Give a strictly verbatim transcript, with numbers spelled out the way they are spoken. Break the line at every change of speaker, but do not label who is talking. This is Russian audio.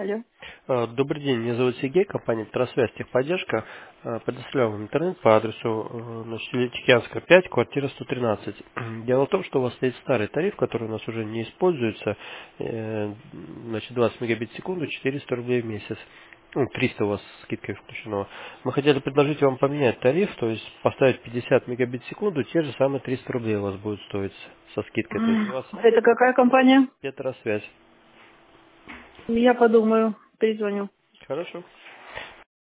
Алло.
А, Добрый день, меня зовут Сергей, компания «Тросвязь Техподдержка». А, Предоставляю вам интернет по адресу э, значит, Тихоокеанская пять, квартира сто тринадцать. Дело в том, что у вас стоит старый тариф, который у нас уже не используется. Э, Значит, двадцать мегабит в секунду, четыреста рублей в месяц. Ну, триста у вас скидкой включено. Мы хотели предложить вам поменять тариф, то есть поставить пятьдесят мегабит в секунду, те же самые триста рублей у вас будет стоить со скидкой. То есть у
М,
вас
Это какая компания?
Петросвязь.
Я подумаю, перезвоню.
Хорошо.